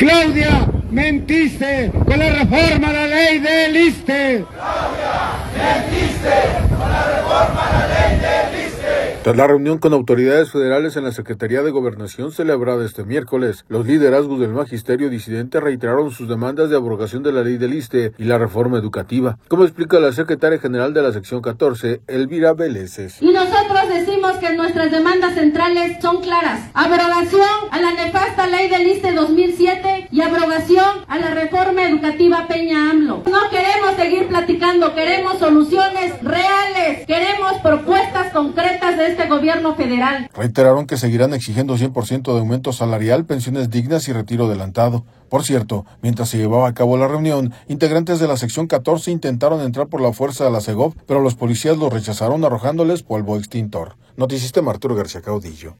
Claudia, mentiste con la reforma a la ley del ISSSTE. Tras la reunión con autoridades federales en la Secretaría de Gobernación celebrada este miércoles, los liderazgos del magisterio disidente reiteraron sus demandas de abrogación de la ley del ISSSTE y la reforma educativa, como explica la secretaria general de la sección 14, Elvira Veleses. Y nosotros decimos que nuestras demandas centrales son claras: abrogación a la nefasta ley del ISSSTE 2007 y abrogación a la reforma educativa Peña-AMLO. No queremos seguir platicando, queremos soluciones reales, queremos propuestas concretas de este gobierno federal. Reiteraron que seguirán exigiendo 100% de aumento salarial, pensiones dignas y retiro adelantado. Por cierto, mientras se llevaba a cabo la reunión, integrantes de la sección 14 intentaron entrar por la fuerza a la Segov, pero los policías los rechazaron arrojándoles polvo extintor. Noticista Arturo García Caudillo.